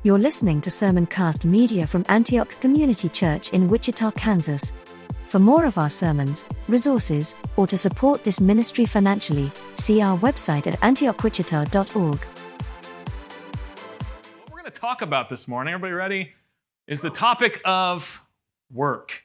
You're listening to Sermoncast Media from Antioch Community Church in Wichita, Kansas. For more of our sermons, resources, or to support this ministry financially, see our website at antiochwichita.org. What we're going to talk about this morning, everybody ready, is the topic of work.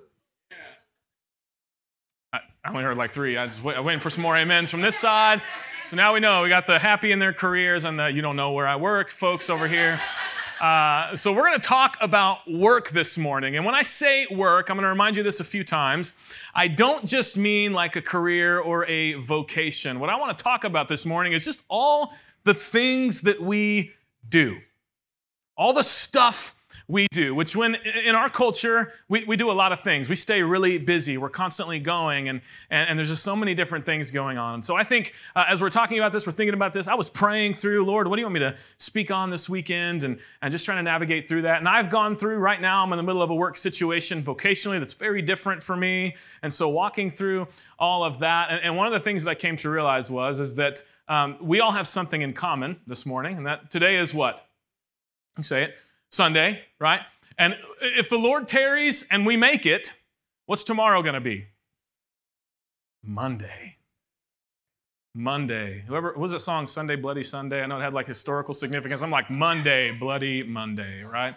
I only heard like three. I'm waiting for some more amens from this side. So now we know. We got the happy in their careers and the you don't know where I work folks over here. So we're going to talk about work this morning. And when I say work, I'm going to remind you this a few times. I don't just mean like a career or a vocation. What I want to talk about this morning is just all the things that we do. All the stuff we do, which when in our culture, we do a lot of things. We stay really busy. We're constantly going, and there's just so many different things going on. And so I think as we're talking about this, we're thinking about this, I was praying through, Lord, what do you want me to speak on this weekend? And just trying to navigate through that. And I've gone through, right now, I'm in the middle of a work situation vocationally that's very different for me. And so walking through all of that, and one of the things that I came to realize is that we all have something in common this morning, and that today is what? You say it. Sunday, right? And if the Lord tarries and we make it, what's tomorrow going to be? Monday. Whoever, what was the song, Sunday, Bloody Sunday? I know it had like historical significance. I'm like, Monday, Bloody Monday, right?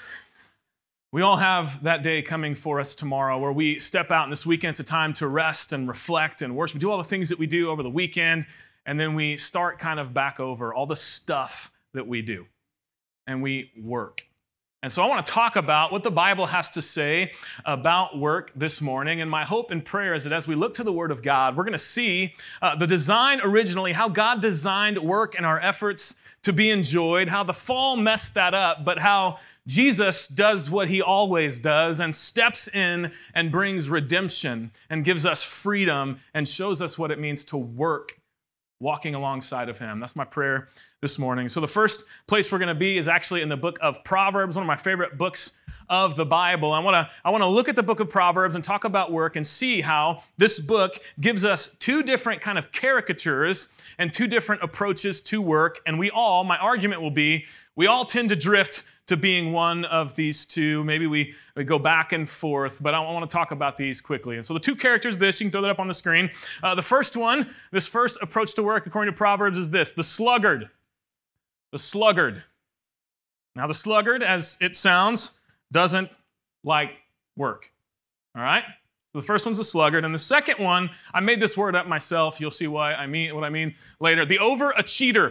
We all have that day coming for us tomorrow where we step out, and this weekend it's a time to rest and reflect and worship. We do all the things that we do over the weekend, and then we start kind of back over all the stuff that we do. And we work. And so I want to talk about what the Bible has to say about work this morning. And my hope and prayer is that as we look to the Word of God, we're going to see the design originally, how God designed work and our efforts to be enjoyed, how the fall messed that up, but how Jesus does what he always does and steps in and brings redemption and gives us freedom and shows us what it means to work walking alongside of him. That's my prayer this morning. So the first place we're going to be is actually in the book of Proverbs, one of my favorite books of the Bible. I want to look at the book of Proverbs and talk about work and see how this book gives us two different kind of caricatures and two different approaches to work. And my argument will be, we all tend to drift to being one of these two. Maybe we go back and forth, but I want to talk about these quickly. And so the two characters of this, you can throw that up on the screen. The first one, this first approach to work according to Proverbs is this, the sluggard. The sluggard. Now the sluggard, as it sounds, doesn't like work. All right? The first one's the sluggard, and the second one, I made this word up myself. You'll see what I mean later. The overachiever.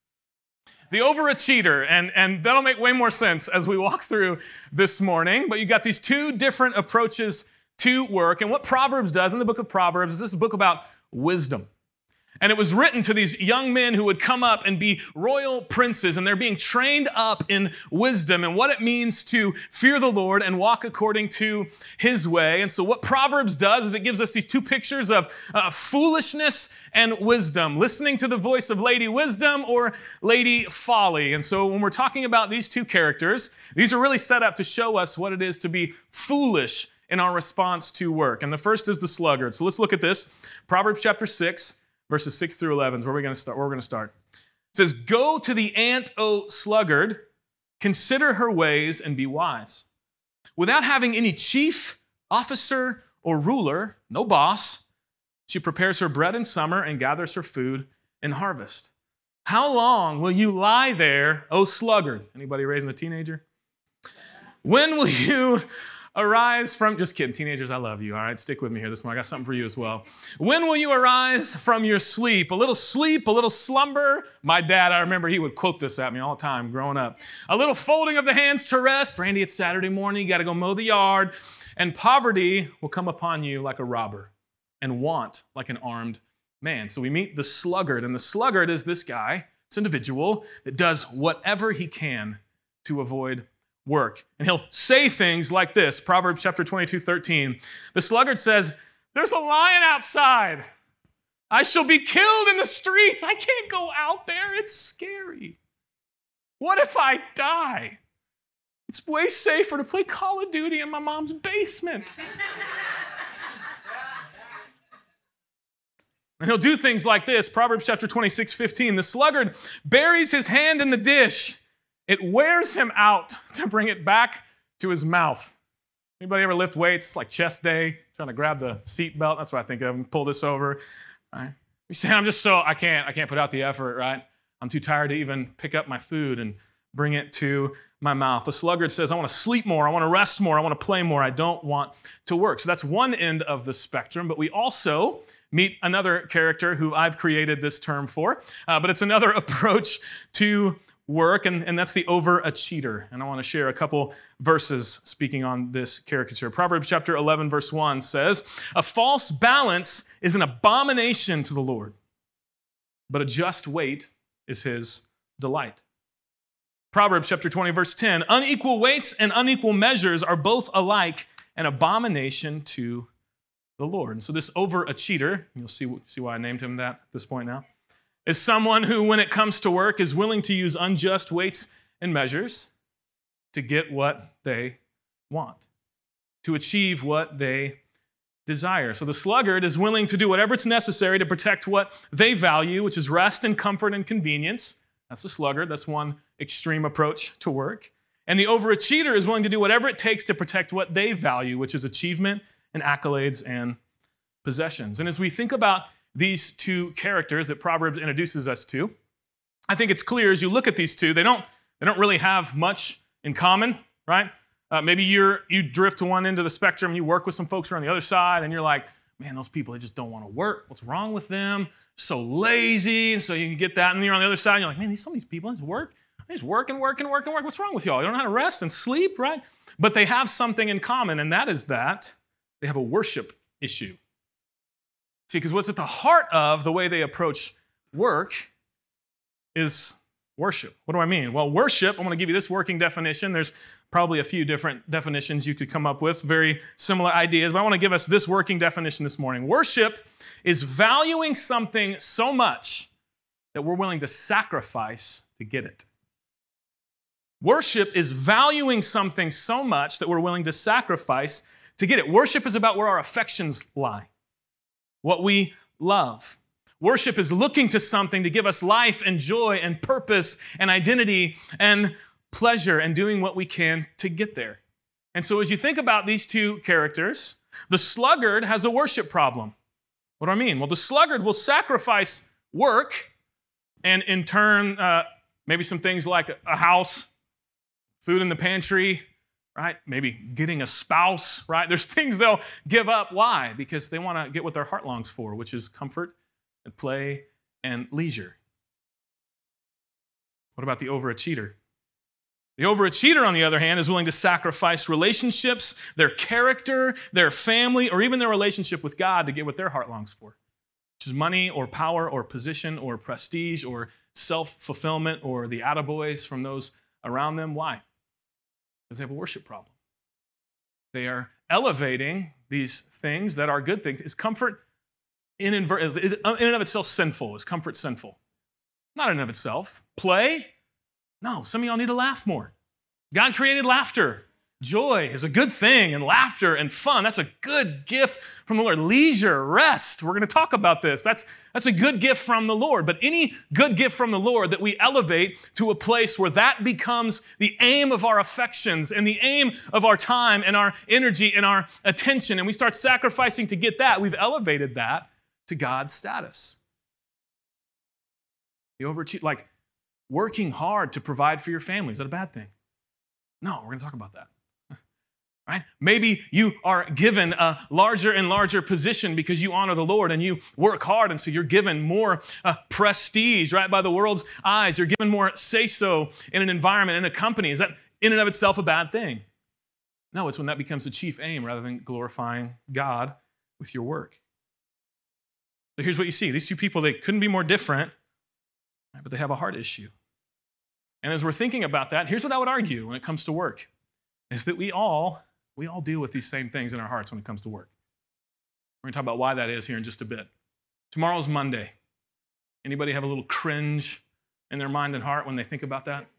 The overachiever, and that'll make way more sense as we walk through this morning. But you got these two different approaches to work. And what Proverbs does in the book of Proverbs is this is a book about wisdom. And it was written to these young men who would come up and be royal princes, and they're being trained up in wisdom and what it means to fear the Lord and walk according to his way. And so what Proverbs does is it gives us these two pictures of foolishness and wisdom, listening to the voice of Lady Wisdom or Lady Folly. And so when we're talking about these two characters, these are really set up to show us what it is to be foolish in our response to work. And the first is the sluggard. So let's look at this. Proverbs chapter 6. Verses 6 through 11 is where we're going to start. It says, "Go to the ant, O sluggard, consider her ways and be wise. Without having any chief, officer, or ruler, no boss, she prepares her bread in summer and gathers her food in harvest. How long will you lie there, O sluggard?" Anybody raising a teenager? "When will you arise from," just kidding, teenagers, I love you, all right? Stick with me here this morning. I got something for you as well. "When will you arise from your sleep? A little slumber." My dad, I remember he would quote this at me all the time growing up. "A little folding of the hands to rest." Randy, it's Saturday morning. You got to go mow the yard. "And poverty will come upon you like a robber, and want like an armed man." So we meet the sluggard, and the sluggard is this guy, this individual that does whatever he can to avoid work. And he'll say things like this, Proverbs chapter 22:13. The sluggard says, "There's a lion outside. I shall be killed in the streets. I can't go out there. It's scary. What if I die? It's way safer to play Call of Duty in my mom's basement." And he'll do things like this, Proverbs chapter 26:15. The sluggard buries his hand in the dish it wears him out to bring it back to his mouth. Anybody ever lift weights? It's like chest day, trying to grab the seat belt. That's what I think of. Pull this over. Right? You say, I can't put out the effort, right? I'm too tired to even pick up my food and bring it to my mouth. The sluggard says, I want to sleep more, I want to rest more, I want to play more, I don't want to work. So that's one end of the spectrum, but we also meet another character who I've created this term for, but it's another approach to work, and that's the overachiever. And I want to share a couple verses speaking on this caricature. Proverbs chapter 11, verse 1 says, a false balance is an abomination to the Lord, but a just weight is his delight. Proverbs chapter 20, verse 10, unequal weights and unequal measures are both alike an abomination to the Lord. And so this overachiever, you'll see why I named him that at this point now, is someone who, when it comes to work, is willing to use unjust weights and measures to get what they want, to achieve what they desire. So the sluggard is willing to do whatever it's necessary to protect what they value, which is rest and comfort and convenience. That's the sluggard. That's one extreme approach to work. And the overachiever is willing to do whatever it takes to protect what they value, which is achievement and accolades and possessions. And as we think about these two characters that Proverbs introduces us to, I think it's clear as you look at these two, they don't really have much in common, right? Maybe you drift to one end of the spectrum, you work with some folks who are on the other side, and you're like, man, those people, they just don't want to work. What's wrong with them? So lazy. And so you can get that. And then you're on the other side, and you're like, man, some of these people, they just work and work and work and work. What's wrong with y'all? You don't know how to rest and sleep, right? But they have something in common, and that is that they have a worship issue. See, because what's at the heart of the way they approach work is worship. What do I mean? Well, worship, I'm going to give you this working definition. There's probably a few different definitions you could come up with, very similar ideas, but I want to give us this working definition this morning. Worship is valuing something so much that we're willing to sacrifice to get it. Worship is valuing something so much that we're willing to sacrifice to get it. Worship is about where our affections lie, what we love. Worship is looking to something to give us life and joy and purpose and identity and pleasure and doing what we can to get there. And so as you think about these two characters, the sluggard has a worship problem. What do I mean? Well, the sluggard will sacrifice work and in turn, maybe some things like a house, food in the pantry, right? Maybe getting a spouse, right? There's things they'll give up. Why? Because they want to get what their heart longs for, which is comfort and play and leisure. What about the overachiever? The overachiever, on the other hand, is willing to sacrifice relationships, their character, their family, or even their relationship with God to get what their heart longs for, which is money or power or position or prestige or self-fulfillment or the attaboys from those around them. Why? Because they have a worship problem. They are elevating these things that are good things. Is comfort in and of itself sinful? Is comfort sinful? Not in and of itself. Play? No, some of y'all need to laugh more. God created laughter. Joy is a good thing, and laughter and fun, that's a good gift from the Lord. Leisure, rest, we're going to talk about this. That's a good gift from the Lord. But any good gift from the Lord that we elevate to a place where that becomes the aim of our affections and the aim of our time and our energy and our attention, and we start sacrificing to get that, we've elevated that to God's status. The overachieve, like working hard to provide for your family, is that a bad thing? No, we're going to talk about that. Right? Maybe you are given a larger and larger position because you honor the Lord and you work hard, and so you're given more prestige, right, by the world's eyes. You're given more say-so in an environment, in a company. Is that in and of itself a bad thing? No, it's when that becomes the chief aim rather than glorifying God with your work. But here's what you see. These two people, they couldn't be more different, but they have a heart issue. And as we're thinking about that, here's what I would argue when it comes to work, is that we all deal with these same things in our hearts when it comes to work. We're going to talk about why that is here in just a bit. Tomorrow's Monday. Anybody have a little cringe in their mind and heart when they think about that?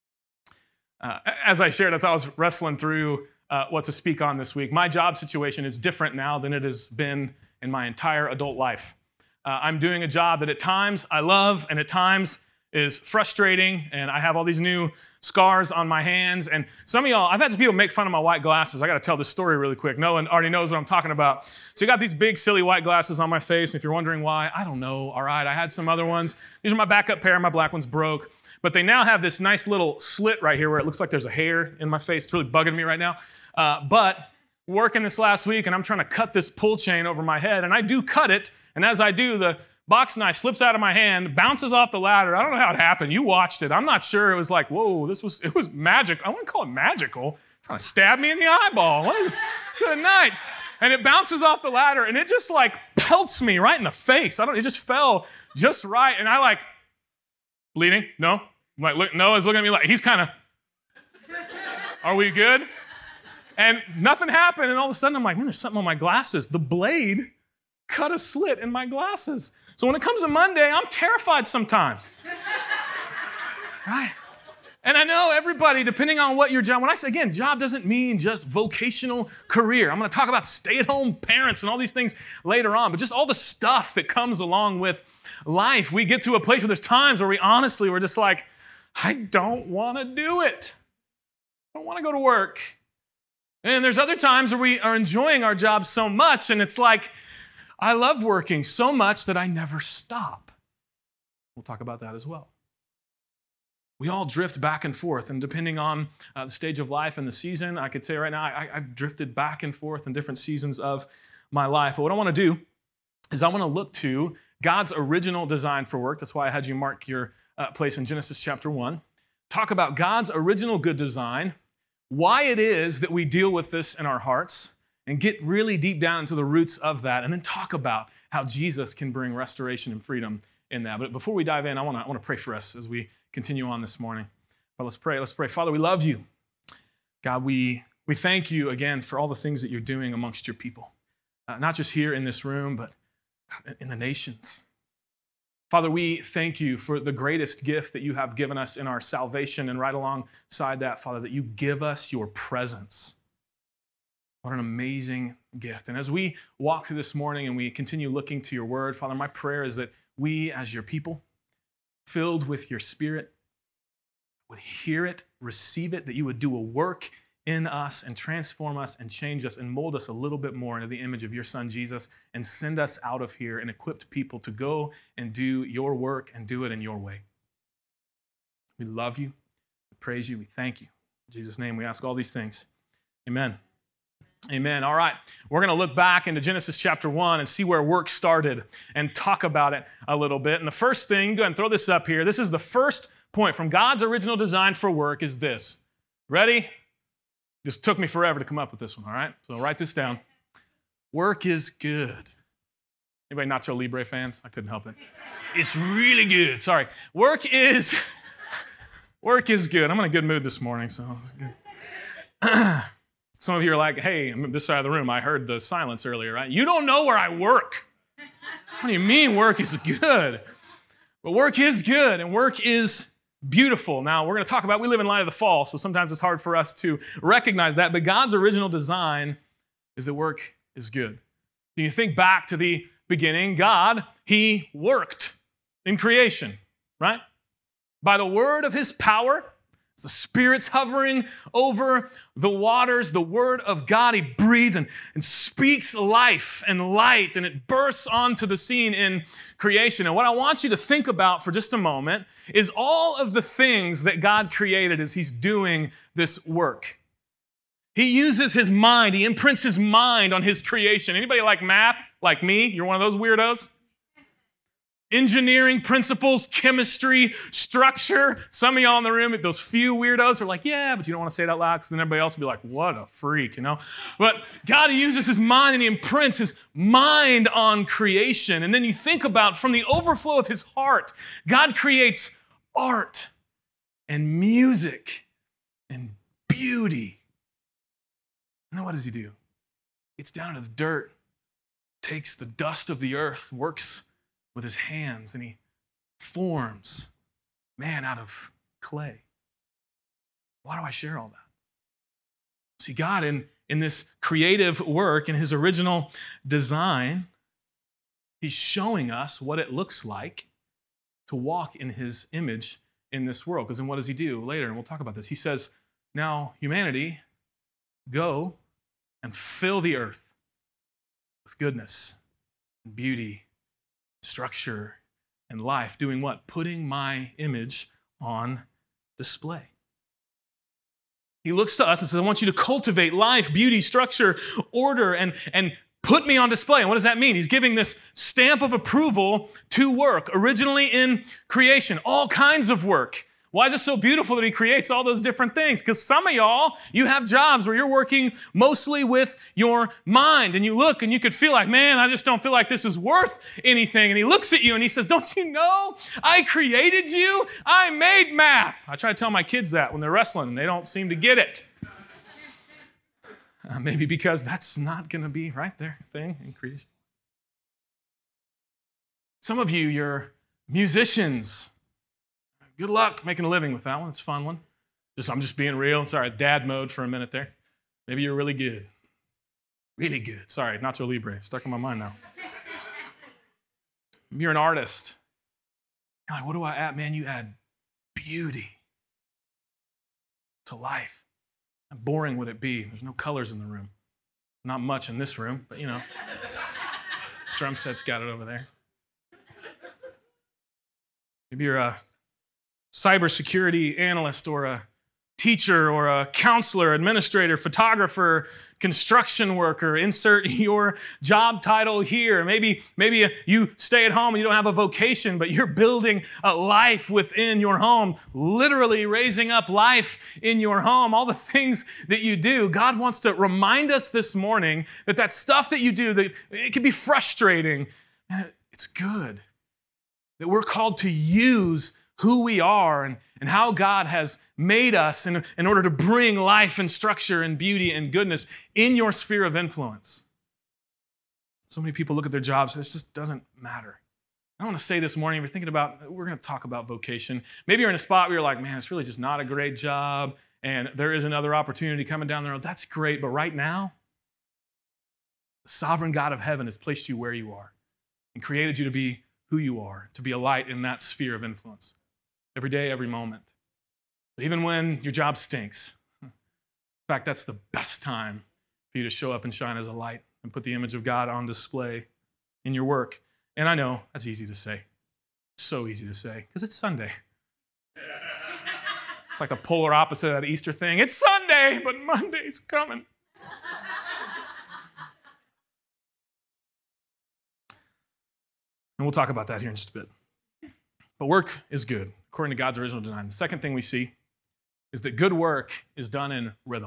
As I shared, as I was wrestling through what to speak on this week, my job situation is different now than it has been in my entire adult life. I'm doing a job that at times I love, and at times is frustrating, and I have all these new scars on my hands. And some of y'all, I've had some people make fun of my white glasses. I got to tell this story really quick. No one already knows what I'm talking about. So you got these big, silly white glasses on my face. And if you're wondering why, I don't know. All right, I had some other ones. These are my backup pair. My black one's broke. But they now have this nice little slit right here where it looks like there's a hair in my face. It's really bugging me right now. But working this last week, and I'm trying to cut this pull chain over my head, and I do cut it. And as I do, the box knife slips out of my hand, bounces off the ladder. I don't know how it happened. You watched it. I'm not sure. It was like, whoa, it was magic. I wouldn't call it magical. Trying to stab me in the eyeball. Good night. And it bounces off the ladder, and it just like pelts me right in the face. It just fell just right. And I like, bleeding? No? Like, look, Noah's looking at me like, he's kind of, are we good? And nothing happened. And all of a sudden I'm like, man, there's something on my glasses. The blade cut a slit in my glasses. So when it comes to Monday, I'm terrified sometimes. Right? And I know everybody, depending on what your job, when I say, again, job doesn't mean just vocational career. I'm going to talk about stay-at-home parents and all these things later on, but just all the stuff that comes along with life. We get to a place where there's times where we're just like, I don't want to do it. I don't want to go to work. And there's other times where we are enjoying our jobs so much, and it's like, I love working so much that I never stop. We'll talk about that as well. We all drift back and forth, and depending on the stage of life and the season, I could tell you right now, I've drifted back and forth in different seasons of my life. But what I want to do is I want to look to God's original design for work. That's why I had you mark your place in Genesis chapter 1. Talk about God's original good design, why it is that we deal with this in our hearts, and get really deep down into the roots of that, and then talk about how Jesus can bring restoration and freedom in that. But before we dive in, I want to pray for us as we continue on this morning. But let's pray. Father, we love you. God, we thank you again for all the things that you're doing amongst your people, not just here in this room, but in the nations. Father, we thank you for the greatest gift that you have given us in our salvation, and right alongside that, Father, that you give us your presence. What an amazing gift. And as we walk through this morning and we continue looking to your word, Father, my prayer is that we as your people, filled with your Spirit, would hear it, receive it, that you would do a work in us and transform us and change us and mold us a little bit more into the image of your Son, Jesus, and send us out of here and equip people to go and do your work and do it in your way. We love you. We praise you. We thank you. In Jesus' name, we ask all these things. Amen. Amen. All right. We're going to look back into Genesis chapter 1 and see where work started and talk about it a little bit. And the first thing, go ahead and throw this up here. This is the first point from God's original design for work is this. Ready? This took me forever to come up with this one, all right? So write this down. Work is good. Anybody Nacho Libre fans? I couldn't help it. It's really good. Sorry. Work is good. I'm in a good mood this morning, so it's good. Some of you are like, hey, I'm this side of the room. I heard the silence earlier, right? You don't know where I work. What do you mean work is good? But work is good, and work is beautiful. Now, we're going to talk about, we live in light of the fall, so sometimes it's hard for us to recognize that, but God's original design is that work is good. When you think back to the beginning, God, he worked in creation, right? By the word of his power, the Spirit's hovering over the waters. The Word of God, he breathes and speaks life and light, and it bursts onto the scene in creation. And what I want you to think about for just a moment is all of the things that God created as he's doing this work. He uses his mind. He imprints his mind on his creation. Anybody like math? Like me? You're one of those weirdos? Engineering principles, chemistry, structure. Some of y'all in the room, those few weirdos are like, yeah, but you don't want to say it out loud because then everybody else will be like, what a freak, you know? But God uses his mind and he imprints his mind on creation. And then you think about from the overflow of his heart, God creates art and music and beauty. And then what does he do? He gets down into the dirt, takes the dust of the earth, works with his hands, and he forms man out of clay. Why do I share all that? See, God, in this creative work, in his original design, he's showing us what it looks like to walk in his image in this world. Because then what does he do later? And we'll talk about this. He says, now humanity, go and fill the earth with goodness, and beauty, structure, and life. Doing what? Putting my image on display. He looks to us and says, I want you to cultivate life, beauty, structure, order, and put me on display. And what does that mean? He's giving this stamp of approval to work, originally in creation, all kinds of work. Why is it so beautiful that he creates all those different things? Because some of y'all, you have jobs where you're working mostly with your mind, and you look and you could feel like, man, I just don't feel like this is worth anything. And he looks at you and he says, don't you know I created you? I made math. I try to tell my kids that when they're wrestling and they don't seem to get it. Maybe because that's not going to be right there thing in creation. Some of you, you're musicians. Good luck making a living with that one. It's a fun one. I'm just being real. Sorry, dad mode for a minute there. Maybe you're really good. Really good. Sorry, Nacho Libre. Stuck in my mind now. You're an artist. You're like, what do I add? Man, you add beauty to life. How boring would it be? There's no colors in the room. Not much in this room, but drum set's got it over there. Maybe you're a cybersecurity analyst or a teacher or a counselor, administrator, photographer, construction worker. Insert your job title here. Maybe you stay at home and you don't have a vocation, but you're building a life within your home, literally raising up life in your home. All the things that you do, God wants to remind us this morning that stuff that you do, that it can be frustrating, and it's good. That we're called to use who we are and how God has made us in order to bring life and structure and beauty and goodness in your sphere of influence. So many people look at their jobs and this just doesn't matter. I want to say this morning, if you're thinking about, we're going to talk about vocation. Maybe you're in a spot where you're like, man, it's really just not a great job and there is another opportunity coming down the road. That's great, but right now, the sovereign God of heaven has placed you where you are and created you to be who you are, to be a light in that sphere of influence. Every day, every moment. Even when your job stinks. In fact, that's the best time for you to show up and shine as a light and put the image of God on display in your work. And I know that's easy to say. So easy to say, because it's Sunday. It's like the polar opposite of that Easter thing. It's Sunday, but Monday's coming. And we'll talk about that here in just a bit. But work is good, according to God's original design. The second thing we see is that good work is done in rhythm.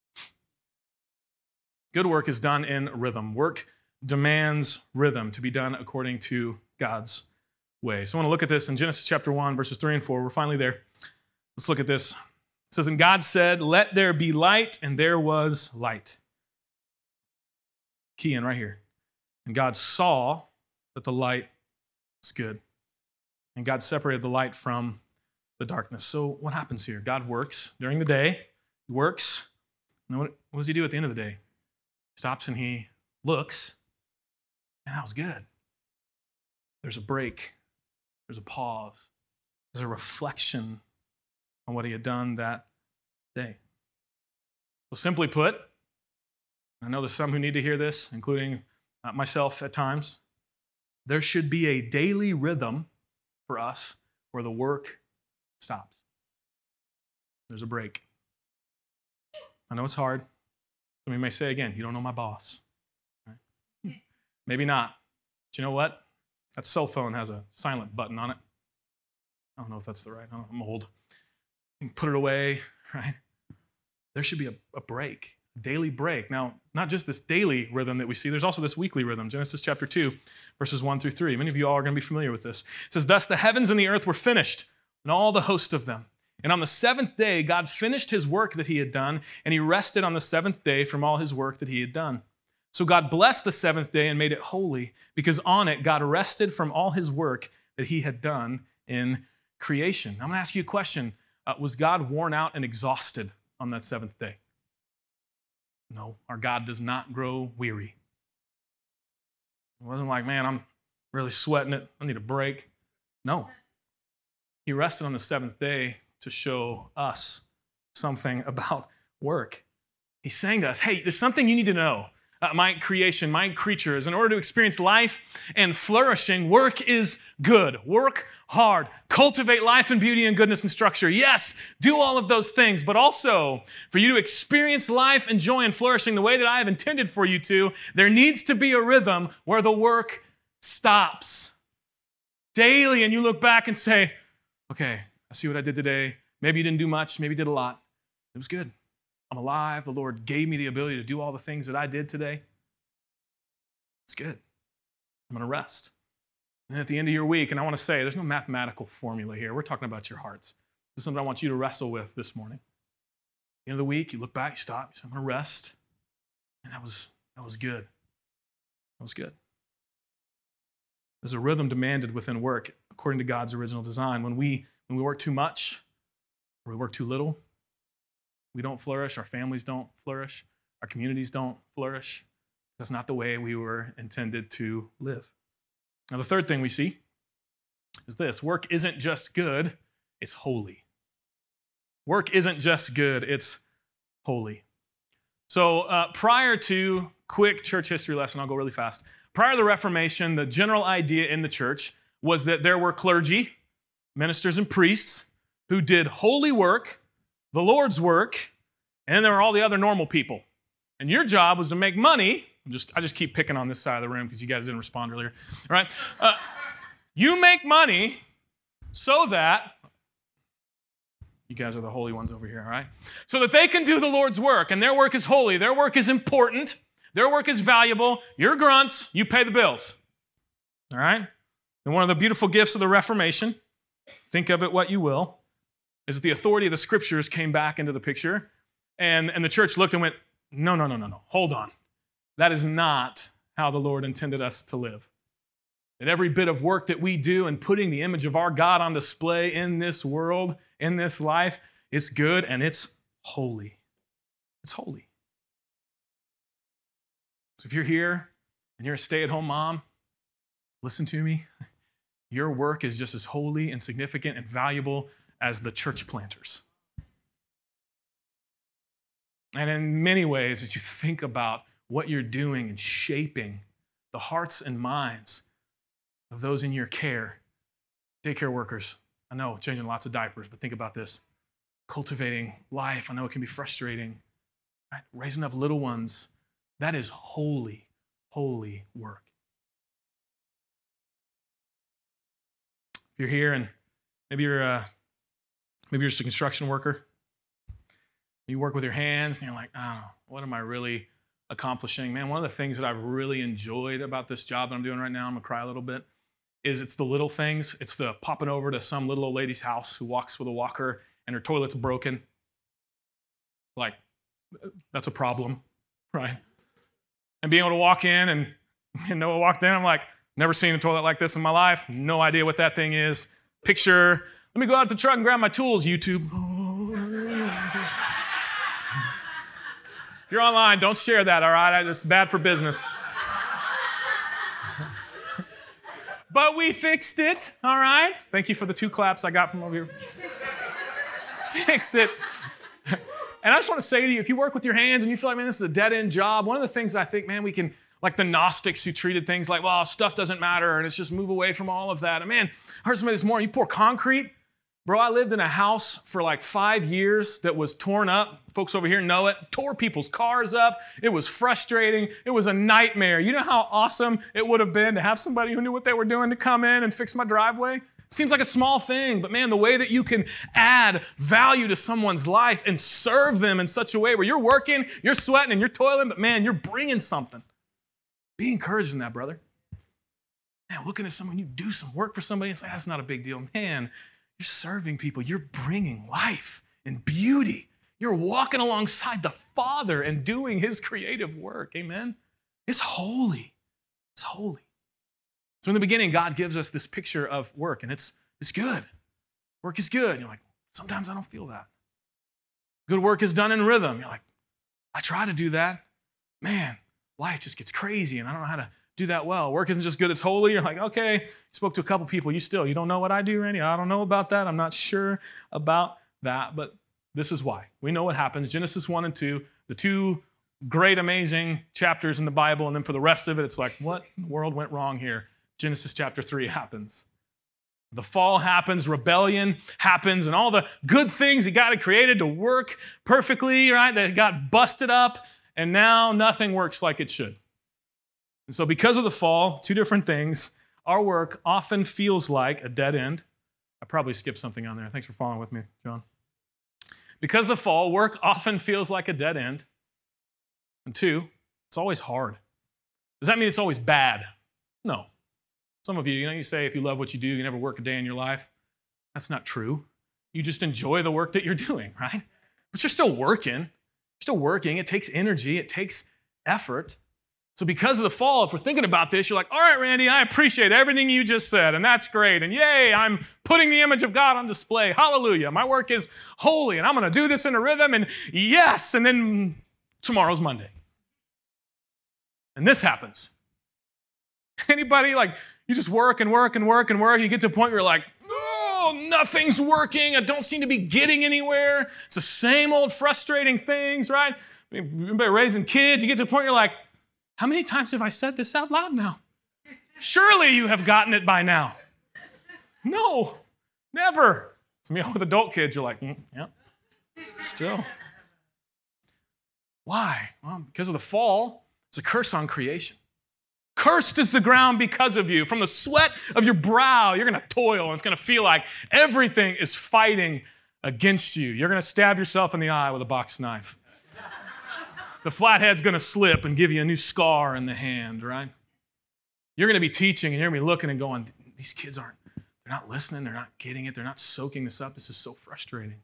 Good work is done in rhythm. Work demands rhythm to be done according to God's way. So I want to look at this in Genesis chapter 1, verses 3 and 4. We're finally there. Let's look at this. It says, and God said, let there be light, and there was light. Key in right here. And God saw that the light was good. And God separated the light from the darkness. So what happens here? God works during the day. He works. And what does he do at the end of the day? He stops and he looks. And that was good. There's a break. There's a pause. There's a reflection on what he had done that day. So simply put, I know there's some who need to hear this, including myself at times, there should be a daily rhythm for us where the work stops. There's a break. I know it's hard. Some of you may say again, you don't know my boss. Right? Maybe not. But you know what? That cell phone has a silent button on it. I don't know if that's the right. I'm old. You can put it away, right? There should be a break, a daily break. Now, not just this daily rhythm that we see, there's also this weekly rhythm. Genesis chapter 2, verses 1 through 3. Many of you all are going to be familiar with this. It says, thus the heavens and the earth were finished, and all the host of them. And on the seventh day, God finished his work that he had done, and he rested on the seventh day from all his work that he had done. So God blessed the seventh day and made it holy, because on it God rested from all his work that he had done in creation. I'm going to ask you a question. Was God worn out and exhausted on that seventh day? No, our God does not grow weary. It wasn't like, man, I'm really sweating it. I need a break. No, He rested on the seventh day to show us something about work. He's saying to us, hey, there's something you need to know. My creation, my creatures, in order to experience life and flourishing, work is good. Work hard. Cultivate life and beauty and goodness and structure. Yes, do all of those things, but also for you to experience life and joy and flourishing the way that I have intended for you to, there needs to be a rhythm where the work stops daily and you look back and say, okay, I see what I did today. Maybe you didn't do much, maybe you did a lot. It was good. I'm alive. The Lord gave me the ability to do all the things that I did today. It's good. I'm going to rest. And at the end of your week, and I want to say, there's no mathematical formula here. We're talking about your hearts. This is something I want you to wrestle with this morning. At the end of the week, you look back, you stop, you say, I'm going to rest. And that was good. That was good. There's a rhythm demanded within work according to God's original design. When we work too much or we work too little, we don't flourish, our families don't flourish, our communities don't flourish. That's not the way we were intended to live. Now, the third thing we see is this. Work isn't just good, it's holy. Work isn't just good, it's holy. So prior to, quick church history lesson, I'll go really fast. Prior to the Reformation, the general idea in the church was that there were clergy, ministers and priests who did holy work, the Lord's work, and then there were all the other normal people. And your job was to make money. I just keep picking on this side of the room because you guys didn't respond earlier. All right? You make money so that, you guys are the holy ones over here, all right? So that they can do the Lord's work, and their work is holy. Their work is important. Their work is valuable. You're grunts. You pay the bills. All right? And one of the beautiful gifts of the Reformation, think of it what you will, is that the authority of the Scriptures came back into the picture, and the church looked and went, no, hold on. That is not how the Lord intended us to live. That every bit of work that we do in putting the image of our God on display in this world, in this life, is good and it's holy. It's holy. So if you're here and you're a stay-at-home mom, listen to me. Your work is just as holy and significant and valuable as the church planters. And in many ways, as you think about what you're doing and shaping the hearts and minds of those in your care, daycare workers, I know, changing lots of diapers, but think about this. Cultivating life, I know it can be frustrating. Right? Raising up little ones, that is holy, holy work. If you're here and maybe you're just a construction worker. You work with your hands and you're like, oh, what am I really accomplishing? Man, one of the things that I've really enjoyed about this job that I'm doing right now, I'm gonna cry a little bit, is it's the little things. It's the popping over to some little old lady's house who walks with a walker and her toilet's broken. Like, that's a problem, right? And being able to walk in and Noah walked in, I'm like, never seen a toilet like this in my life. No idea what that thing is. Picture, let me go out to the truck and grab my tools, YouTube. If you're online, don't share that, all right? It's bad for business. But we fixed it, all right? Thank you for the 2 claps I got from over here. Fixed it. And I just want to say to you, if you work with your hands and you feel like, man, this is a dead-end job, one of the things that I think, man, we can, like the Gnostics who treated things like, well, stuff doesn't matter and it's just move away from all of that. And man, I heard somebody this morning, you pour concrete. Bro, I lived in a house for like 5 years that was torn up. Folks over here know it. Tore people's cars up. It was frustrating. It was a nightmare. You know how awesome it would have been to have somebody who knew what they were doing to come in and fix my driveway? Seems like a small thing, but man, the way that you can add value to someone's life and serve them in such a way where you're working, you're sweating, and you're toiling, but man, you're bringing something. Be encouraged in that, brother. Man, looking at someone, you do some work for somebody, it's like, that's not a big deal. Man, you're serving people. You're bringing life and beauty. You're walking alongside the Father and doing His creative work. Amen? It's holy. It's holy. So in the beginning, God gives us this picture of work, and it's good. Work is good. And you're like, sometimes I don't feel that. Good work is done in rhythm. You're like, I try to do that. Man, life just gets crazy, and I don't know how to do that well. Work isn't just good, it's holy. You're like, okay, you spoke to a couple people. You don't know what I do, Randy? I don't know about that. I'm not sure about that, but this is why. We know what happens. Genesis 1 and 2, the two great, amazing chapters in the Bible, and then for the rest of it, it's like, what in the world went wrong here? Genesis chapter 3 happens. The fall happens, rebellion happens, and all the good things that God had created to work perfectly, right, that got busted up, and now nothing works like it should. And so because of the fall, two different things, our work often feels like a dead end. I probably skipped something on there. Thanks for following with me, John. Because of the fall, work often feels like a dead end. And two, it's always hard. Does that mean it's always bad? No. Some of you, you say if you love what you do, you never work a day in your life. That's not true. You just enjoy the work that you're doing, right? But you're still working. You're still working. It takes energy. It takes effort. So because of the fall, if we're thinking about this, you're like, all right, Randy, I appreciate everything you just said, and that's great. And yay, I'm putting the image of God on display. Hallelujah. My work is holy, and I'm going to do this in a rhythm, and yes, and then tomorrow's Monday. And this happens. Anybody, you just work and work and work and work. You get to a point where you're like, oh, nothing's working. I don't seem to be getting anywhere. It's the same old frustrating things, right? Anybody raising kids, you get to a point where you're like, how many times have I said this out loud now? Surely you have gotten it by now. No, never. Some of you with adult kids, you're like, yeah, still. Why? Well, because of the fall, it's a curse on creation. Cursed is the ground because of you. From the sweat of your brow, you're going to toil, and it's going to feel like everything is fighting against you. You're going to stab yourself in the eye with a box knife. The flathead's going to slip and give you a new scar in the hand, right? You're going to be teaching, and you're going to be looking and going, these kids they're not listening, they're not getting it, they're not soaking this up. This is so frustrating.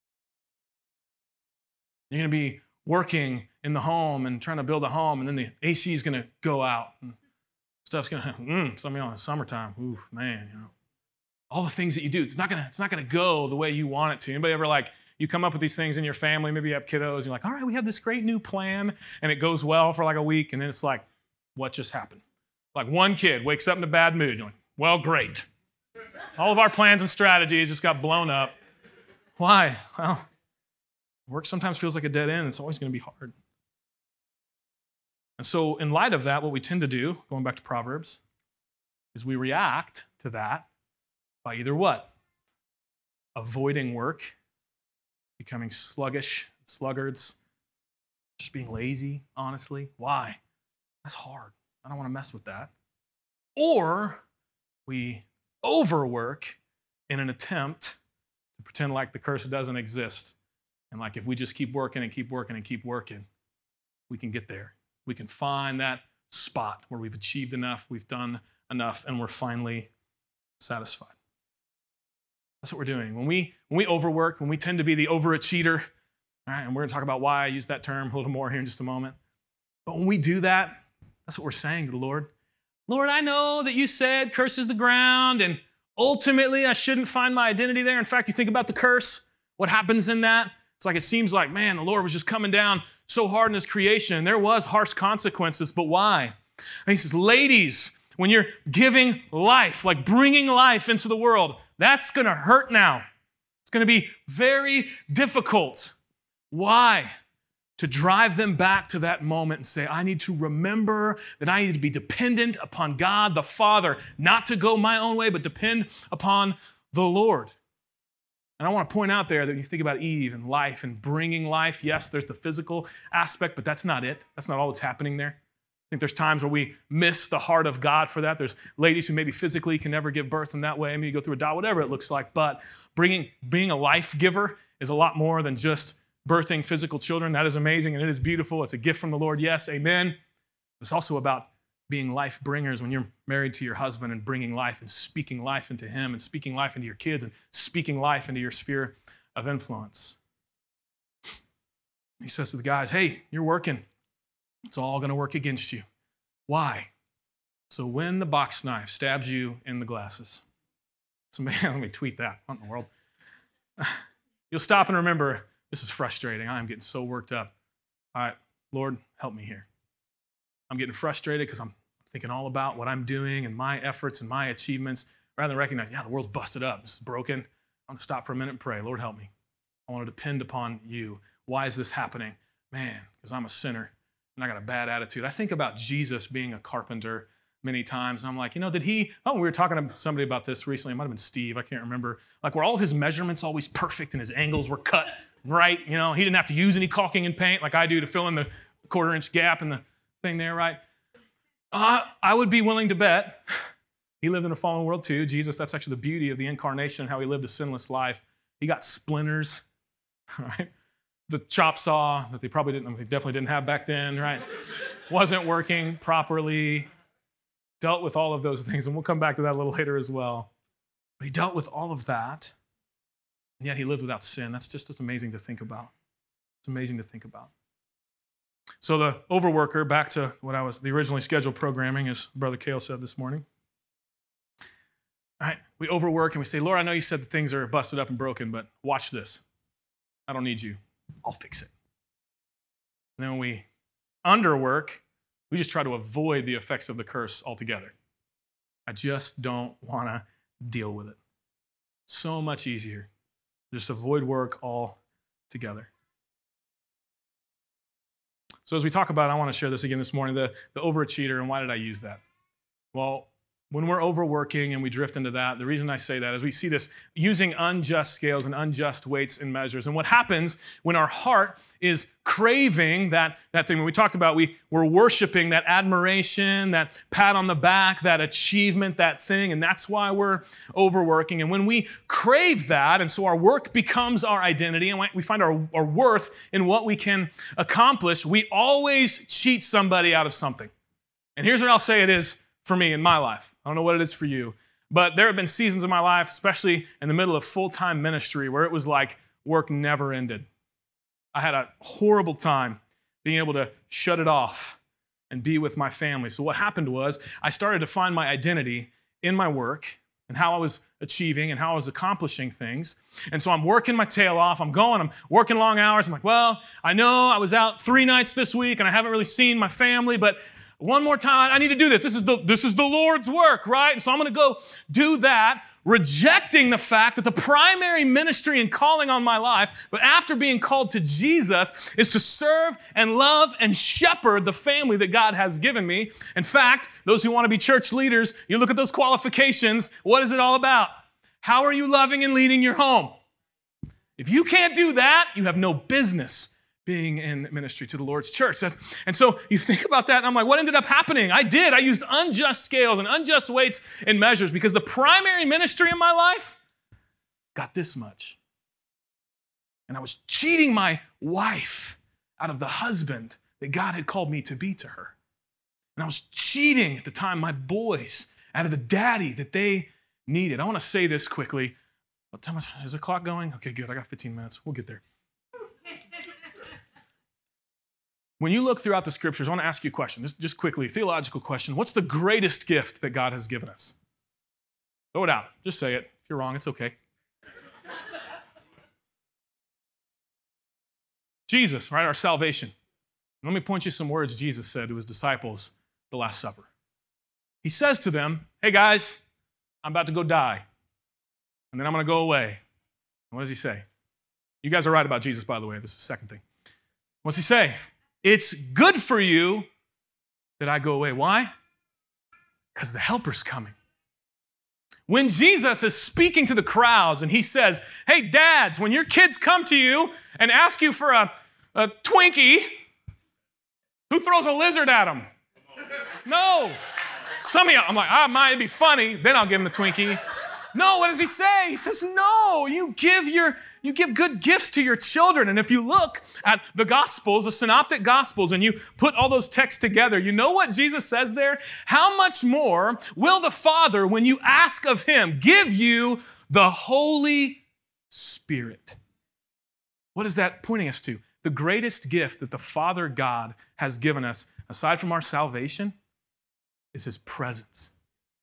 You're going to be working in the home and trying to build a home, and then the AC is going to go out, and stuff's going to, some of you in the summertime, oof, man, all the things that you do, it's not going to go the way you want it to. Anybody ever you come up with these things in your family, maybe you have kiddos, and you're like, all right, we have this great new plan, and it goes well for a week, and then it's like, what just happened? Like one kid wakes up in a bad mood, you're like, well, great. All of our plans and strategies just got blown up. Why? Well, work sometimes feels like a dead end. It's always going to be hard. And so in light of that, what we tend to do, going back to Proverbs, is we react to that by either what? Avoiding work, becoming sluggish, sluggards, just being lazy, honestly. Why? That's hard. I don't want to mess with that. Or we overwork in an attempt to pretend like the curse doesn't exist. And if we just keep working and keep working and keep working, we can get there. We can find that spot where we've achieved enough, we've done enough, and we're finally satisfied. That's what we're doing. When we overwork, when we tend to be the overachiever, all right, and we're going to talk about why I use that term a little more here in just a moment. But when we do that, that's what we're saying to the Lord. Lord, I know that you said curse is the ground, and ultimately I shouldn't find my identity there. In fact, you think about the curse, what happens in that? It seems like, man, the Lord was just coming down so hard in his creation, and there was harsh consequences, but why? And he says, ladies, when you're giving life, bringing life into the world, that's going to hurt now. It's going to be very difficult. Why? To drive them back to that moment and say, I need to remember that I need to be dependent upon God the Father, not to go my own way, but depend upon the Lord. And I want to point out there that when you think about Eve and life and bringing life, yes, there's the physical aspect, but that's not it. That's not all that's happening there. I think there's times where we miss the heart of God for that. There's ladies who maybe physically can never give birth in that way. Maybe you go through a dot, whatever it looks like. But being a life giver is a lot more than just birthing physical children. That is amazing and it is beautiful. It's a gift from the Lord. Yes, amen. It's also about being life bringers when you're married to your husband and bringing life and speaking life into him and speaking life into your kids and speaking life into your sphere of influence. He says to the guys, hey, you're working. It's all going to work against you. Why? So when the box knife stabs you in the glasses, let me tweet that. What in the world? You'll stop and remember, this is frustrating. I am getting so worked up. All right, Lord, help me here. I'm getting frustrated because I'm thinking all about what I'm doing and my efforts and my achievements, rather than recognize, the world's busted up. This is broken. I'm going to stop for a minute and pray. Lord, help me. I want to depend upon you. Why is this happening? Man, because I'm a sinner and I got a bad attitude. I think about Jesus being a carpenter many times, and I'm like, we were talking to somebody about this recently. It might have been Steve. I can't remember. Like, were all of his measurements always perfect and his angles were cut right? He didn't have to use any caulking and paint like I do to fill in the quarter-inch gap in the thing there, right? I would be willing to bet he lived in a fallen world too. Jesus, that's actually the beauty of the incarnation, how he lived a sinless life. He got splinters, right? The chop saw that they definitely didn't have back then, right? Wasn't working properly. Dealt with all of those things, and we'll come back to that a little later as well. But he dealt with all of that, and yet he lived without sin. That's just amazing to think about. It's amazing to think about. So the overworker, back to the originally scheduled programming, as Brother Cale said this morning. All right, we overwork and we say, Lord, I know you said that things are busted up and broken, but watch this. I don't need you. I'll fix it. And then when we underwork, we just try to avoid the effects of the curse altogether. I just don't want to deal with it. So much easier. Just avoid work altogether. So as we talk about it, I want to share this again this morning, the overachiever, and why did I use that? Well, when we're overworking and we drift into that, the reason I say that is we see this using unjust scales and unjust weights and measures. And what happens when our heart is craving that thing, when we talked about we're worshiping that admiration, that pat on the back, that achievement, that thing, and that's why we're overworking. And when we crave that, and so our work becomes our identity, and we find our worth in what we can accomplish, we always cheat somebody out of something. And here's what I'll say it is for me in my life. I don't know what it is for you, but there have been seasons in my life, especially in the middle of full-time ministry, where it was like work never ended. I had a horrible time being able to shut it off and be with my family. So what happened was I started to find my identity in my work and how I was achieving and how I was accomplishing things. And so I'm working my tail off. I'm working long hours. I'm like, well, I know I was out 3 nights this week and I haven't really seen my family, but one more time, I need to do this. This is the Lord's work, right? And so I'm going to go do that, rejecting the fact that the primary ministry and calling on my life, but after being called to Jesus, is to serve and love and shepherd the family that God has given me. In fact, those who want to be church leaders, you look at those qualifications, what is it all about? How are you loving and leading your home? If you can't do that, you have no business being in ministry to the Lord's church. And so you think about that, and I'm like, what ended up happening? I used unjust scales and unjust weights and measures because the primary ministry in my life got this much. And I was cheating my wife out of the husband that God had called me to be to her. And I was cheating at the time my boys out of the daddy that they needed. I want to say this quickly. What time is the clock going? Okay, good. I got 15 minutes. We'll get there. When you look throughout the scriptures, I want to ask you a question, just quickly, theological question. What's the greatest gift that God has given us? Throw it out. Just say it. If you're wrong, it's okay. Jesus, right? Our salvation. Let me point you some words Jesus said to his disciples at the Last Supper. He says to them, hey guys, I'm about to go die. And then I'm going to go away. And what does he say? You guys are right about Jesus, by the way. This is the second thing. What's he say? It's good for you that I go away. Why? Because the helper's coming. When Jesus is speaking to the crowds and he says, hey, dads, when your kids come to you and ask you for a Twinkie, who throws a lizard at them? No. Some of you, I'm like, might be funny, then I'll give them the Twinkie. No, what does he say? He says, no, you give good gifts to your children. And if you look at the Gospels, the Synoptic Gospels, and you put all those texts together, you know what Jesus says there? How much more will the Father, when you ask of him, give you the Holy Spirit? What is that pointing us to? The greatest gift that the Father God has given us, aside from our salvation, is his presence.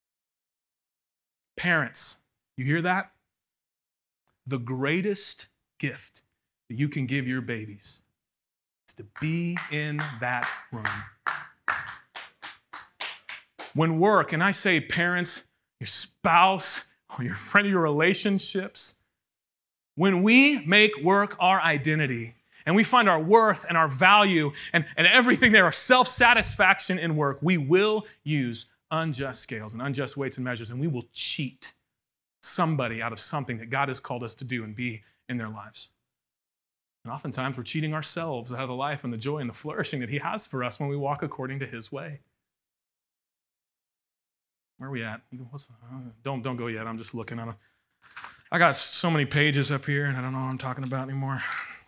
Parents, you hear that? The greatest gift that you can give your babies is to be in that room. when work, and I say parents, your spouse, or your friend, your relationships, when we make work our identity and we find our worth and our value and everything there, our self-satisfaction in work, we will use unjust scales and unjust weights and measures, and we will cheat somebody out of something that God has called us to do and be in their lives. And oftentimes we're cheating ourselves out of the life and the joy and the flourishing that He has for us when we walk according to His way. Where are we at? Don't go yet. I'm just looking at it. I got so many pages up here, and I don't know what I'm talking about anymore.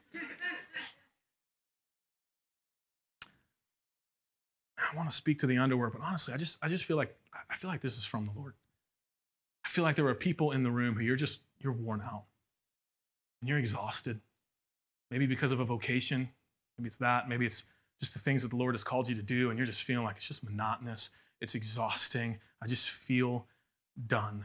I want to speak to the underworld, but honestly, I feel like this is from the Lord. I feel like there are people in the room who you're worn out, and you're exhausted. Maybe because of a vocation, maybe it's that, maybe it's just the things that the Lord has called you to do, and you're just feeling like it's just monotonous, it's exhausting, I just feel done.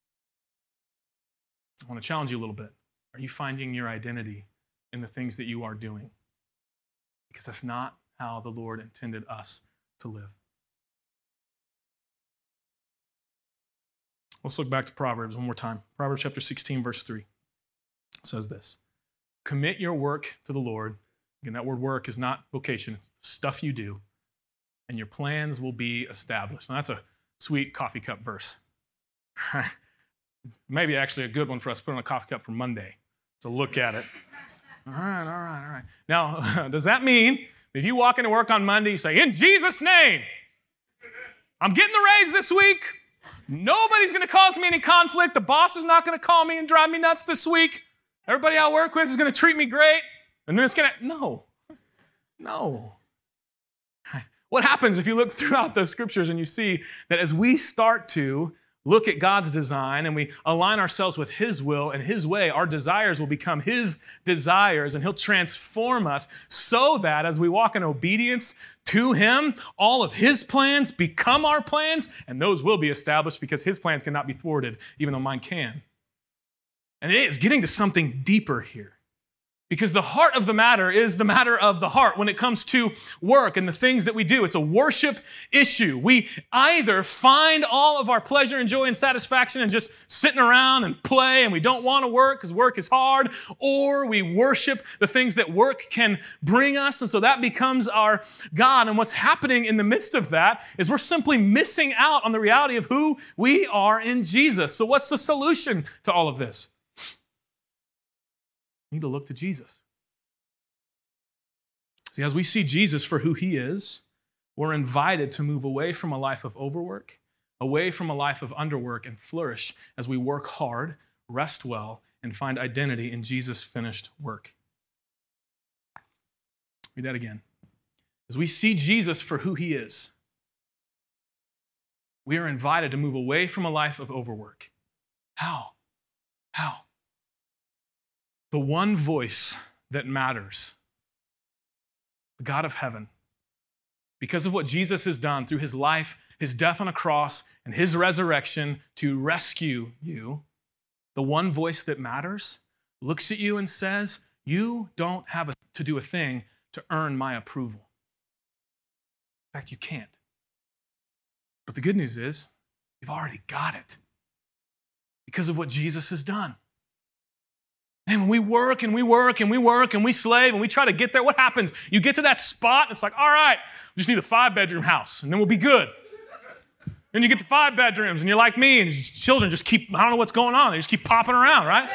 I want to challenge you a little bit. Are you finding your identity in the things that you are doing? Because that's not how the Lord intended us to live. Let's look back to Proverbs one more time. Proverbs chapter 16, verse 3 says this. Commit your work to the Lord. Again, that word work is not vocation, it's stuff you do, and your plans will be established. Now, that's a sweet coffee cup verse. Maybe actually a good one for us to put on a coffee cup for Monday to look at it. All right. Now, does that mean if you walk into work on Monday, you say, in Jesus' name, I'm getting the raise this week. Nobody's going to cause me any conflict. The boss is not going to call me and drive me nuts this week. Everybody I work with is going to treat me great. And then it's going to, no. What happens if you look throughout the scriptures and you see that as we start to look at God's design and we align ourselves with His will and His way, our desires will become His desires, and He'll transform us so that as we walk in obedience to Him, all of His plans become our plans, and those will be established because His plans cannot be thwarted, even though mine can. And it is getting to something deeper here. Because the heart of the matter is the matter of the heart when it comes to work and the things that we do. It's a worship issue. We either find all of our pleasure and joy and satisfaction in just sitting around and play, and we don't want to work because work is hard, or we worship the things that work can bring us, and so that becomes our God. And what's happening in the midst of that is we're simply missing out on the reality of who we are in Jesus. So what's the solution to all of this? We need to look to Jesus. See, as we see Jesus for who He is, we're invited to move away from a life of overwork, away from a life of underwork, and flourish as we work hard, rest well, and find identity in Jesus' finished work. Read that again. As we see Jesus for who He is, we are invited to move away from a life of overwork. How? The one voice that matters, the God of heaven, because of what Jesus has done through His life, His death on a cross, and His resurrection to rescue you, the one voice that matters looks at you and says, you don't have to do a thing to earn my approval. In fact, you can't. But the good news is, you've already got it because of what Jesus has done. And when we work and we work and we work and we slave and we try to get there, what happens? You get to that spot and it's like, all right, we just need a 5-bedroom house and then we'll be good. Then you get to 5 bedrooms and you're like me and children just keep, I don't know what's going on. They just keep popping around, right?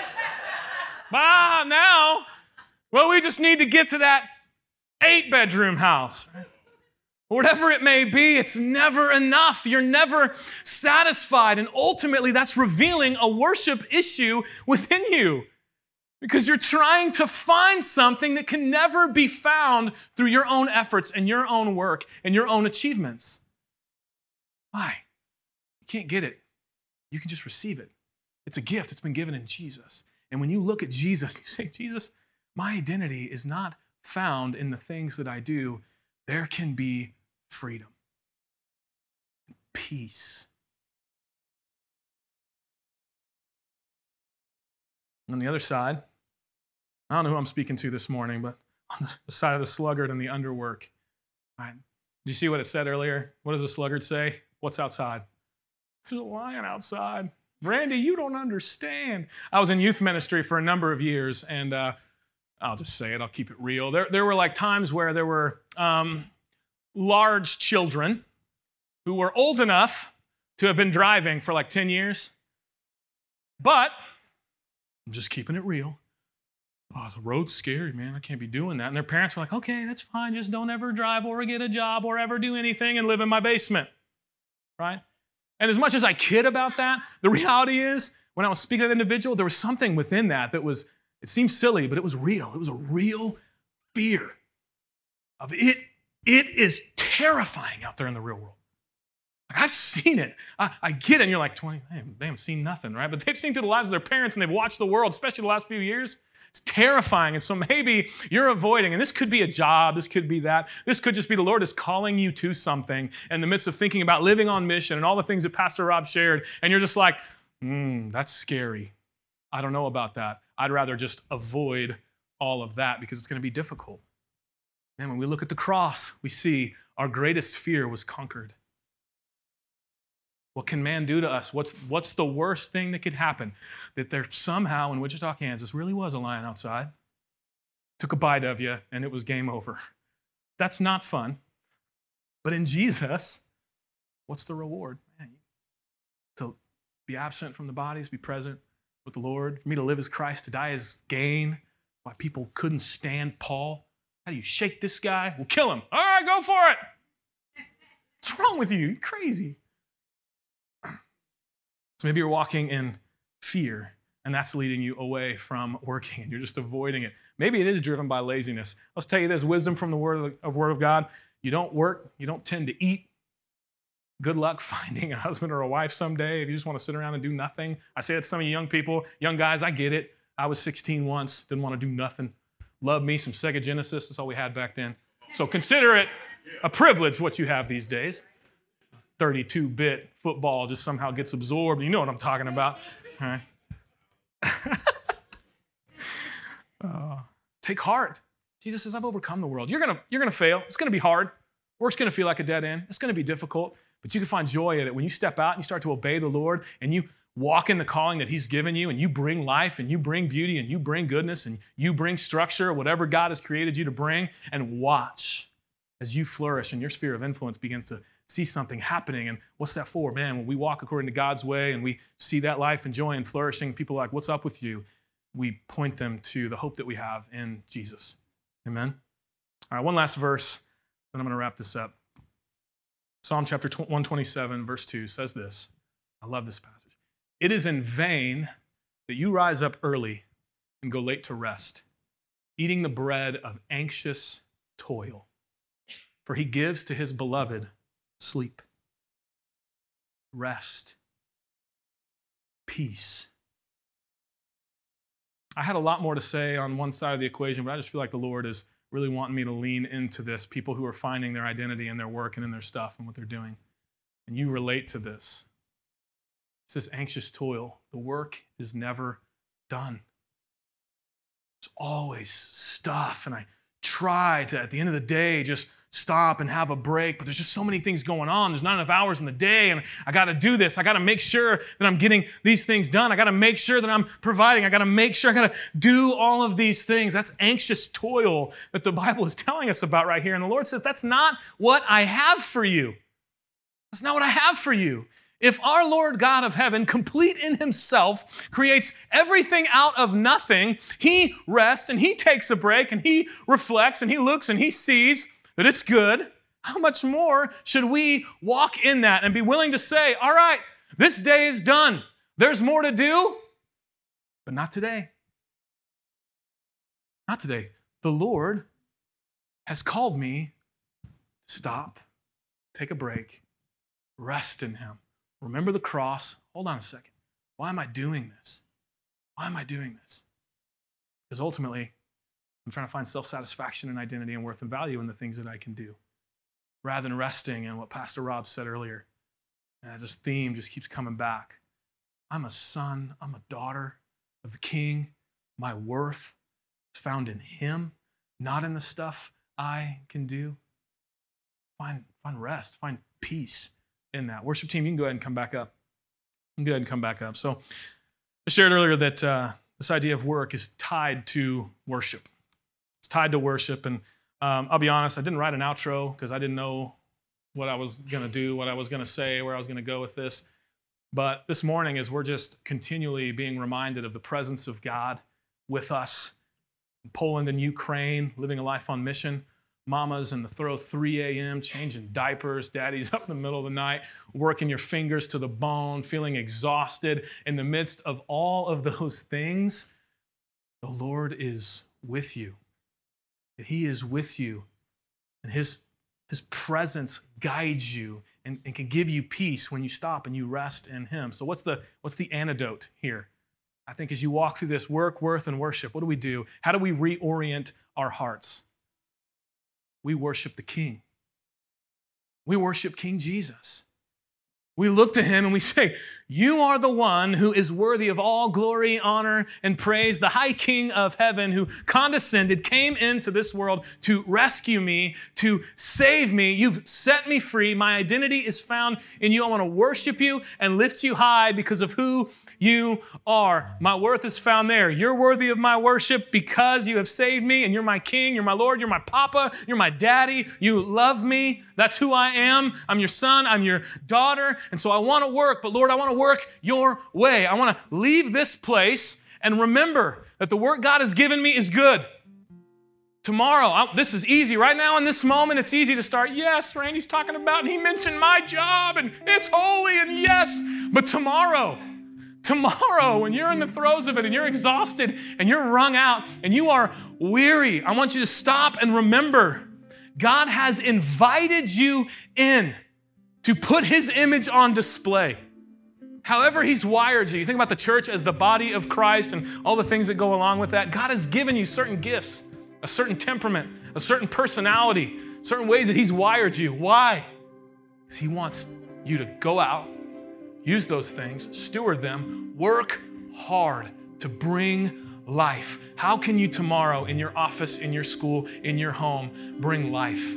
Now, we just need to get to that 8-bedroom house. Whatever it may be, it's never enough. You're never satisfied. And ultimately, that's revealing a worship issue within you. Because you're trying to find something that can never be found through your own efforts and your own work and your own achievements. Why? You can't get it. You can just receive it. It's a gift. It's been given in Jesus. And when you look at Jesus, you say, Jesus, my identity is not found in the things that I do. There can be freedom, peace. On the other side, I don't know who I'm speaking to this morning, but on the side of the sluggard and the underwork. All right. Did you see what it said earlier? What does the sluggard say? What's outside? There's a lion outside. Randy, you don't understand. I was in youth ministry for a number of years, and I'll just say it, I'll keep it real. There were like times where there were large children who were old enough to have been driving for like 10 years, but I'm just keeping it real. Oh, the road's scary, man. I can't be doing that. And their parents were like, okay, that's fine. Just don't ever drive or get a job or ever do anything and live in my basement, right? And as much as I kid about that, the reality is when I was speaking to the individual, there was something within that was, it seemed silly, but it was real. It was a real fear of it. It is terrifying out there in the real world. Like, I've seen it. I get it. And you're like, 20, they haven't seen nothing, right? But they've seen through the lives of their parents and they've watched the world, especially the last few years. It's terrifying. And so maybe you're avoiding, and this could be a job, this could be that. This could just be the Lord is calling you to something in the midst of thinking about living on mission and all the things that Pastor Rob shared. And you're just like, that's scary. I don't know about that. I'd rather just avoid all of that because it's going to be difficult. And when we look at the cross, we see our greatest fear was conquered. What can man do to us? What's the worst thing that could happen? That there somehow in Wichita, Kansas really was a lion outside, took a bite of you, and it was game over. That's not fun. But in Jesus, what's the reward? Man, to be absent from the bodies, be present with the Lord. For me to live as Christ, to die as gain. Why people couldn't stand Paul. How do you shake this guy? We'll kill him. All right, go for it. What's wrong with you? You're crazy. So maybe you're walking in fear, and that's leading you away from working, and you're just avoiding it. Maybe it is driven by laziness. Let's tell you this, wisdom from the Word of God. You don't work, you don't tend to eat. Good luck finding a husband or a wife someday if you just want to sit around and do nothing. I say that to some of you young people, young guys, I get it. I was 16 once, didn't want to do nothing. Love me some Sega Genesis, that's all we had back then. So consider it a privilege what you have these days. 32-bit football just somehow gets absorbed. You know what I'm talking about. All right. Take heart. Jesus says, I've overcome the world. You're gonna fail. It's gonna be hard. Work's gonna feel like a dead end. It's gonna be difficult, but you can find joy in it. When you step out and you start to obey the Lord and you walk in the calling that He's given you and you bring life and you bring beauty and you bring goodness and you bring structure, whatever God has created you to bring, and watch as you flourish and your sphere of influence begins to see something happening. And what's that for? Man, when we walk according to God's way and we see that life and joy and flourishing, people are like, what's up with you? We point them to the hope that we have in Jesus. Amen? All right, one last verse, then I'm going to wrap this up. Psalm chapter 127, verse 2 says this. I love this passage. It is in vain that you rise up early and go late to rest, eating the bread of anxious toil. For He gives to His beloved sleep, rest, peace. I had a lot more to say on one side of the equation, but I just feel like the Lord is really wanting me to lean into this. People who are finding their identity in their work and in their stuff and what they're doing. And you relate to this. It's this anxious toil. The work is never done. There's always stuff, and I try to, at the end of the day, just stop and have a break, but there's just so many things going on. There's not enough hours in the day, and I got to do this. I got to make sure that I'm getting these things done. I got to make sure that I'm providing. I got to make sure I got to do all of these things. That's anxious toil that the Bible is telling us about right here. And the Lord says, that's not what I have for you. That's not what I have for you. If our Lord God of heaven, complete in Himself, creates everything out of nothing, He rests and He takes a break and He reflects and He looks and He sees that it's good, how much more should we walk in that and be willing to say, all right, this day is done. There's more to do, but not today. Not today. The Lord has called me to stop, take a break, rest in Him. Remember the cross. Hold on a second. Why am I doing this? Why am I doing this? Because ultimately, I'm trying to find self-satisfaction and identity and worth and value in the things that I can do, rather than resting in what Pastor Rob said earlier. And this theme just keeps coming back. I'm a son, I'm a daughter of the King. My worth is found in Him, not in the stuff I can do. Find rest, find peace in that. Worship team, you can go ahead and come back up. So I shared earlier that this idea of work is tied to worship. It's tied to worship. And I'll be honest, I didn't write an outro because I didn't know what I was going to do, what I was going to say, where I was going to go with this. But this morning, as we're just continually being reminded of the presence of God with us, in Poland and Ukraine, living a life on mission, mamas in the throw 3 a.m., changing diapers, daddies up in the middle of the night, working your fingers to the bone, feeling exhausted. In the midst of all of those things, the Lord is with you. He is with you, and His presence guides you and can give you peace when you stop and you rest in Him. So what's the antidote here? I think as you walk through this work, worth, and worship, what do? How do we reorient our hearts? We worship the King. We worship King Jesus. We look to Him and we say, you are the one who is worthy of all glory, honor, and praise, the high King of heaven who condescended, came into this world to rescue me, to save me. You've set me free. My identity is found in you. I want to worship you and lift you high because of who you are. My worth is found there. You're worthy of my worship because you have saved me, and you're my King, you're my Lord, you're my Papa, you're my Daddy. You love me. That's who I am. I'm your son. I'm your daughter. And so I want to work, but Lord, I want to work your way. I want to leave this place and remember that the work God has given me is good. Tomorrow, this is easy. Right now in this moment, it's easy to start, yes, Randy's talking about, and he mentioned my job, and it's holy, and yes. But tomorrow, when you're in the throes of it, and you're exhausted, and you're wrung out, and you are weary, I want you to stop and remember, God has invited you in to put His image on display. However He's wired you. You think about the church as the body of Christ and all the things that go along with that. God has given you certain gifts, a certain temperament, a certain personality, certain ways that He's wired you. Why? Because He wants you to go out, use those things, steward them, work hard to bring life. How can you tomorrow in your office, in your school, in your home, bring life?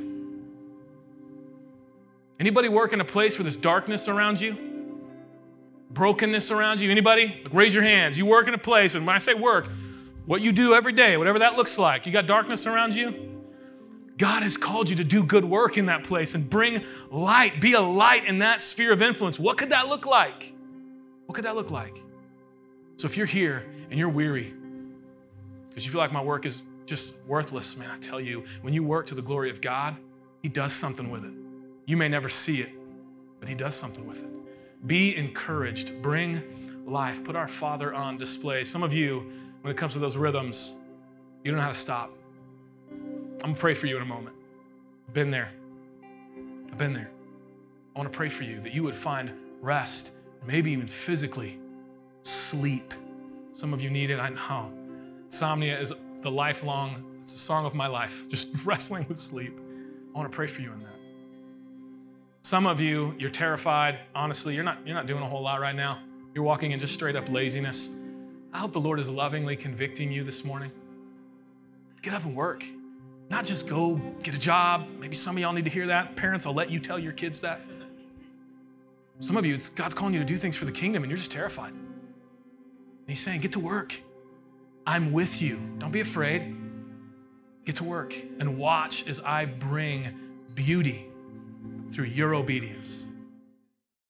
Anybody work in a place where there's darkness around you? Brokenness around you? Anybody? Like, raise your hands. You work in a place, and when I say work, what you do every day, whatever that looks like, you got darkness around you? God has called you to do good work in that place and bring light, be a light in that sphere of influence. What could that look like? What could that look like? So if you're here and you're weary because you feel like my work is just worthless, man, I tell you, when you work to the glory of God, He does something with it. You may never see it, but He does something with it. Be encouraged. Bring life. Put our Father on display. Some of you, when it comes to those rhythms, you don't know how to stop. I'm going to pray for you in a moment. I've been there. I want to pray for you that you would find rest, maybe even physically sleep. Some of you need it. I know. Insomnia is it's a song of my life, just wrestling with sleep. I want to pray for you in that. Some of you, you're terrified. Honestly, you're not doing a whole lot right now. You're walking in just straight up laziness. I hope the Lord is lovingly convicting you this morning. Get up and work. Not just go get a job. Maybe some of y'all need to hear that. Parents, I'll let you tell your kids that. Some of you, God's calling you to do things for the kingdom and you're just terrified. And He's saying, get to work. I'm with you. Don't be afraid. Get to work and watch as I bring beauty through your obedience.